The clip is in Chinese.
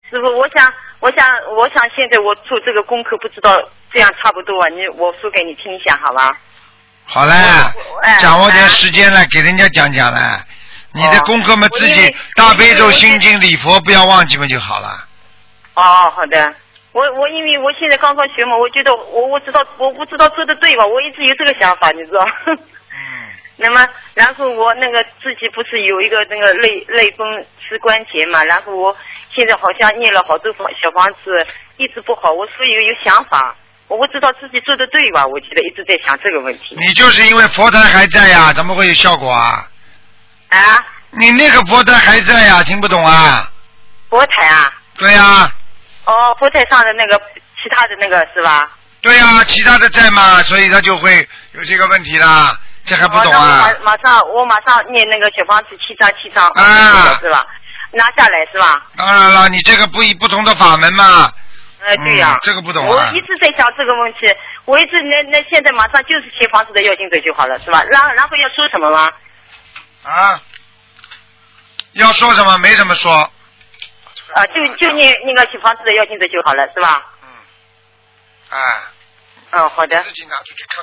师傅，我想现在我做这个功课，不知道这样差不多啊？我说给你听一下，好吧？ 好嘞，掌握点时间了，给人家讲讲了。你的功课嘛，自己大悲咒、心经、礼佛不要忘记嘛就好了。 哦，好的。我因为我现在刚刚学嘛，我觉得我不知道做的对吧？我一直有这个想法，你知道。那么，然后我那个自己不是有一个那个类风湿关节嘛，然后我现在好像念了好多小房子，一直不好，我所以有想法，我不知道自己做的对吧？我记得一直在想这个问题。 你就是因为佛台还在呀，怎么会有效果啊？ 啊？ 你那个佛台还在呀，听不懂啊？ 佛台啊？ 对呀。 哦，佛台上的那个其他的那个是吧？ 对呀，其他的在嘛，所以他就会有这个问题啦。这还不懂啊？ 我马上念那个小房子7张啊， 是吧？拿下来是吧？ 当然了，你这个不同的法门嘛。 对呀、 这个不懂啊。 我一直在想这个问题，我一直那现在马上就是写房子的要经者就好了，是吧？然后要说什么吗？ 啊？要说什么？没什么说。 啊，就念那个写房子的要经者就好了，是吧？ 哎。 好的。 自己拿出去看。